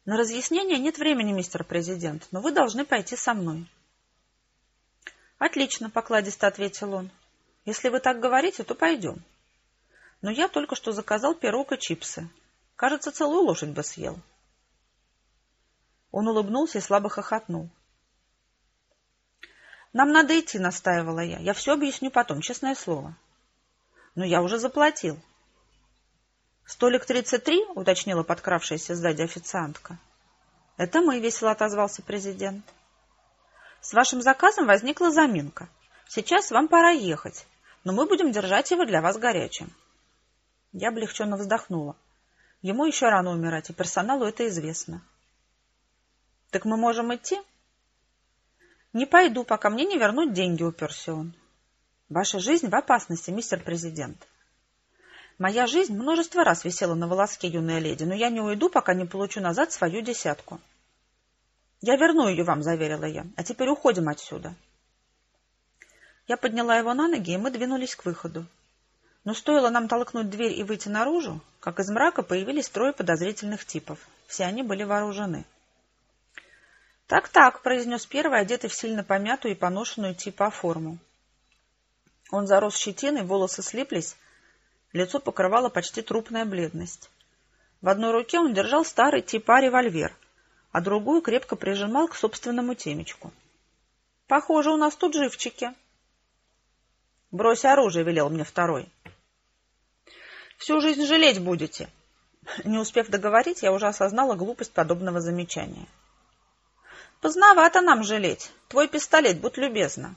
На разъяснение нет времени, мистер президент, но вы должны пойти со мной. Отлично, покладисто ответил он. Если вы так говорите, то пойдем. Но я только что заказал пирог и чипсы. Кажется, целую лошадь бы съел. Он улыбнулся и слабо хохотнул. Нам надо идти, настаивала я. Я все объясню потом, честное слово. Но я уже заплатил. Столик 33, уточнила подкравшаяся сзади официантка. Это мы, весело отозвался президент. С вашим заказом возникла заминка. Сейчас вам пора ехать, но мы будем держать его для вас горячим. Я облегченно вздохнула. Ему еще рано умирать, и персоналу это известно. Так мы можем идти? Не пойду, пока мне не вернут деньги, уперся он. Ваша жизнь в опасности, мистер президент. Моя жизнь множество раз висела на волоске, юная леди, но я не уйду, пока не получу назад свою 10. Я верну ее вам, заверила я. А теперь уходим отсюда. Я подняла его на ноги, и мы двинулись к выходу. Но стоило нам толкнуть дверь и выйти наружу, как из мрака появились 3 подозрительных типов. Все они были вооружены. «Так-так», — произнес первый, одетый в сильно помятую и поношенную типа форму. Он зарос щетиной, волосы слиплись, лицо покрывала почти трупная бледность. В одной руке он держал старый типа револьвер, а другую крепко прижимал к собственному темечку. «Похоже, у нас тут живчики». «Брось оружие», — велел мне второй. «Всю жизнь жалеть будете». Не успев договорить, я уже осознала глупость подобного замечания. «Поздновато нам жалеть. Твой пистолет, будь любезна».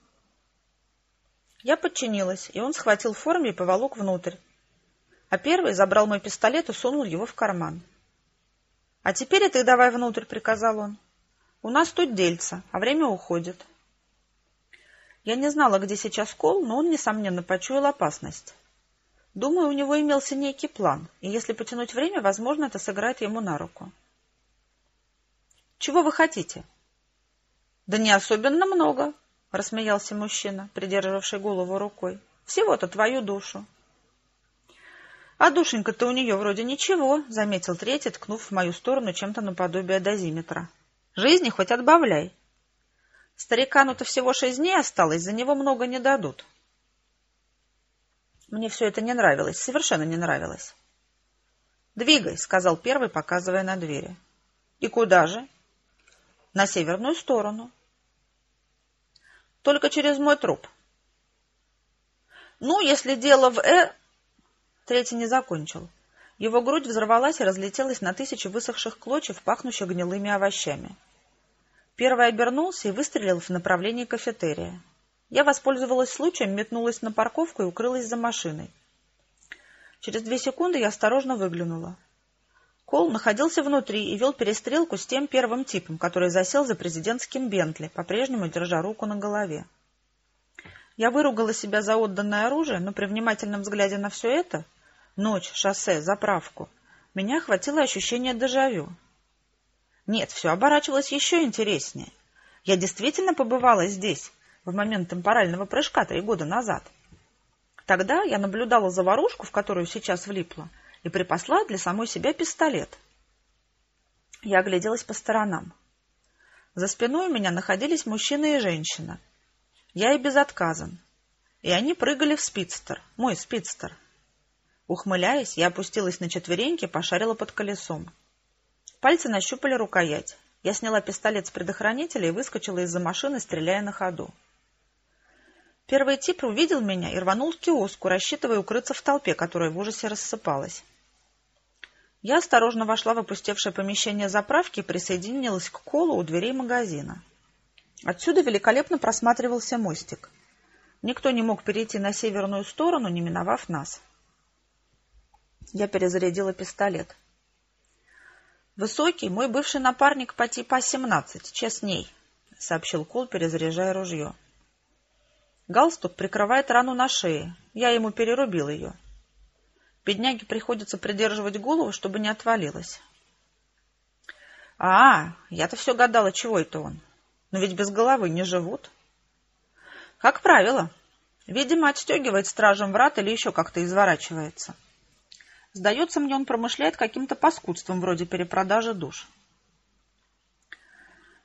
Я подчинилась, и он схватил форму и поволок внутрь. А первый забрал мой пистолет и сунул его в карман. «А теперь и ты давай внутрь», — приказал он. «У нас тут дельца, а время уходит». Я не знала, где сейчас Кол, но он, несомненно, почуял опасность. Думаю, у него имелся некий план, и если потянуть время, возможно, это сыграет ему на руку. «Чего вы хотите?» «Да не особенно много», — рассмеялся мужчина, придерживавший голову рукой. «Всего-то твою душу». «А душенька-то у нее вроде ничего», — заметил третий, ткнув в мою сторону чем-то наподобие дозиметра. «Жизни хоть отбавляй. Старикану-то всего 6 дней осталось, за него много не дадут». Мне все это не нравилось, совершенно не нравилось. «Двигай», — сказал первый, показывая на двери. «И куда же?» «На северную сторону». «Только через мой труп». «Ну, если дело в Третий не закончил. Его грудь взорвалась и разлетелась на 1000 высохших клочьев, пахнущих гнилыми овощами. Первый обернулся и выстрелил в направлении кафетерия. Я воспользовалась случаем, метнулась на парковку и укрылась за машиной. Через 2 секунды я осторожно выглянула. Кол находился внутри и вел перестрелку с тем первым типом, который засел за президентским Бентли, по-прежнему держа руку на голове. Я выругала себя за отданное оружие, но при внимательном взгляде на все это — ночь, шоссе, заправку — меня охватило ощущение дежавю. Нет, все оборачивалось еще интереснее. Я действительно побывала здесь в момент темпорального прыжка 3 года назад. Тогда я наблюдала заварушку, в которую сейчас влипла, и припасла для самой себя пистолет. Я огляделась по сторонам. За спиной у меня находились мужчина и женщина. Я и безотказен. И они прыгали в спидстер, мой спидстер. Ухмыляясь, я опустилась на четвереньки, пошарила под колесом. Пальцы нащупали рукоять. Я сняла пистолет с предохранителя и выскочила из-за машины, стреляя на ходу. Первый тип увидел меня и рванул к киоску, рассчитывая укрыться в толпе, которая в ужасе рассыпалась. Я осторожно вошла в опустевшее помещение заправки и присоединилась к Колу у дверей магазина. Отсюда великолепно просматривался мостик. Никто не мог перейти на северную сторону, не миновав нас. Я перезарядила пистолет. «Высокий, мой бывший напарник по типа 17, честней», — сообщил Кол, перезаряжая ружье. «Галстук прикрывает рану на шее. Я ему перерубил ее. Бедняге приходится придерживать голову, чтобы не отвалилась». Я-то все гадала, чего это он. Но ведь без головы не живут. Как правило. Видимо, отстегивает стражем врат или еще как-то изворачивается. Сдается мне, он промышляет каким-то паскудством вроде перепродажи душ.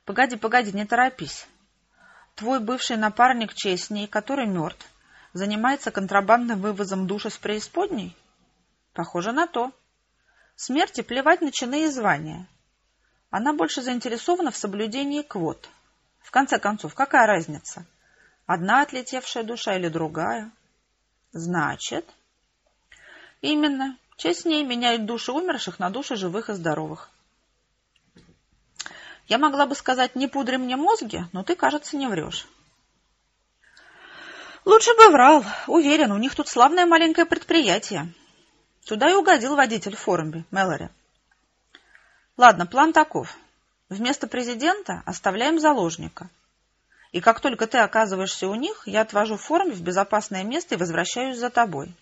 Погоди, не торопись. Твой бывший напарник Честней, который мертв, занимается контрабандным вывозом душ из преисподней? Похоже на то. Смерти плевать на чины и звания. Она больше заинтересована в соблюдении квот. В конце концов, какая разница? Одна отлетевшая душа или другая? Значит... Именно. Честней меняет души умерших на души живых и здоровых. Я могла бы сказать, не пудри мне мозги, но ты, кажется, не врешь. Лучше бы врал. Уверен, у них тут славное маленькое предприятие. Туда и угодил водитель Форумби, Мэлори. Ладно, план таков. Вместо президента оставляем заложника. И как только ты оказываешься у них, я отвожу Форумби в безопасное место и возвращаюсь за тобой.